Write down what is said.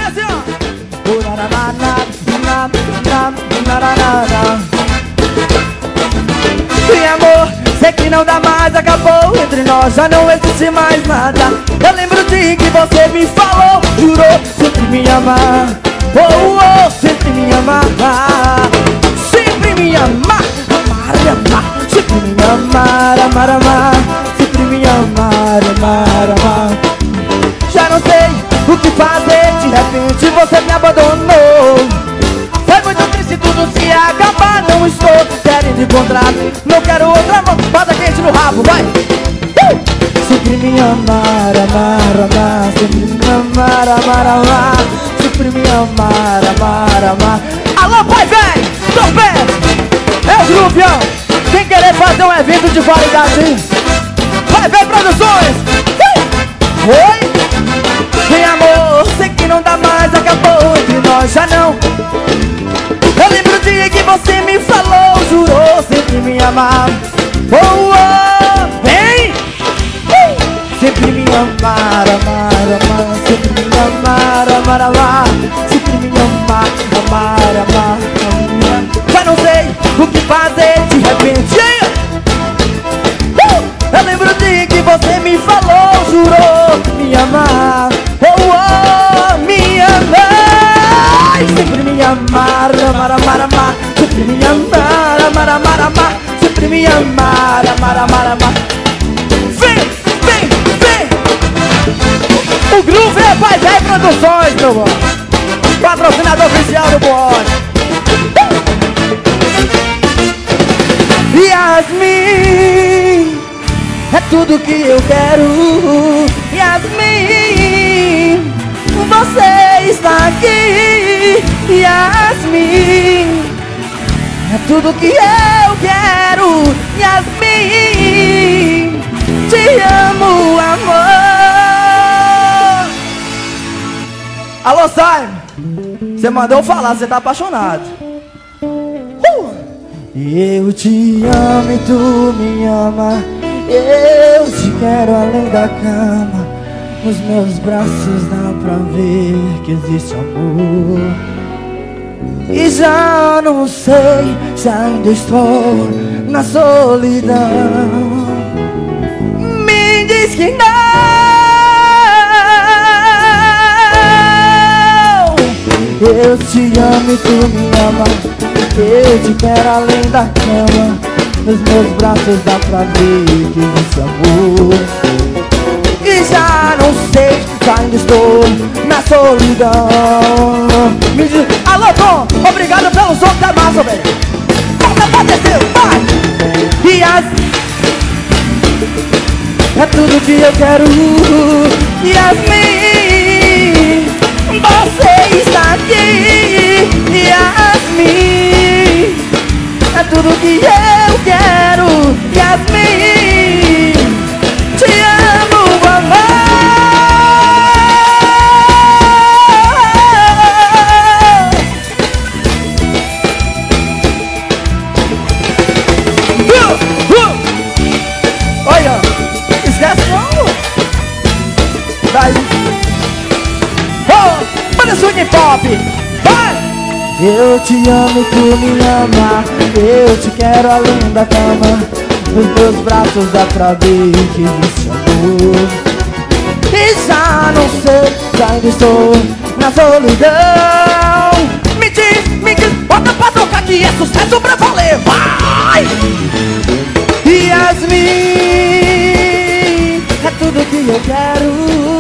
assim, ó. E amor, sei que não dá mais, acabou. Entre nós já não existe mais nada. Eu lembro de que você me falou, jurou sempre me amar. Oh, oh, sempre me amar. Sempre me amar, amar, amar. Sempre me amar, amar, amar. Sempre me amar, amar, amar. Já não sei o que fazer, de repente você me abandonou. Foi muito triste tudo se acabar. Não estou querendo encontrar, não quero outra mão, bota quente no rabo, vai! Sempre me amar, amar, amar. Sempre me amar, amar, amar. Sempre me amar, amar, amar. Alô, pai, véi, tô perto. É o grupo, quem querer fazer um evento de qualidade, vai, véi, produções. Oi? Vem, amor, sei que não dá mais, acabou entre nós, já não. Eu lembro o dia que você me falou, jurou sempre me amar. Oh, oh, vem! Sempre me amar, amar, amar. Sempre me amar, amar, amar. Sempre me amar, amar, amar, amar. Já não sei o que fazer de repente. Eu lembro o dia que você me falou, jurou me amar. Oh, oh, me amar. Sempre me amar, amar, amar, amar. Sempre me amar, amar, amar, amar. Sempre me amar, amar, amar, amar. Vem, vem, vem. O Groove é Pai Véi Produções, meu irmão. Patrocinador oficial do boy. Yasmin, é tudo que eu quero. Yasmin, você está aqui. Yasmin, é tudo que eu quero. Yasmin, te amo, amor. Alô, Simon, você mandou falar, você tá apaixonado. Eu te amo e tu me ama. Eu te quero além da cama. Nos meus braços dá pra ver que existe amor. E já não sei se ainda estou na solidão. Me diz que não. Eu te amo e tu me ama. Eu te quero além da cama. Nos meus braços dá pra ver que existe amor. E já não sei se ainda estou na solidão. Me diz... Alô, Tom, obrigado pelo som da massa, velho. Volta pra descer, vai! E as... é tudo que eu quero. Yasmin, você está aqui. Yasmin, é tudo que eu quero. Yasmin, te amo, amor. Olha, esquece não. Daí. Oh, manda swing pop. Vai! Eu te amo e tu me ama. Eu te quero além da cama. Nos meus braços dá pra ver que existe amor. E já não sei se ainda estou na solidão. Me diz, bota pra tocar que é sucesso pra valer. Vai! Yasmin, é tudo que eu quero.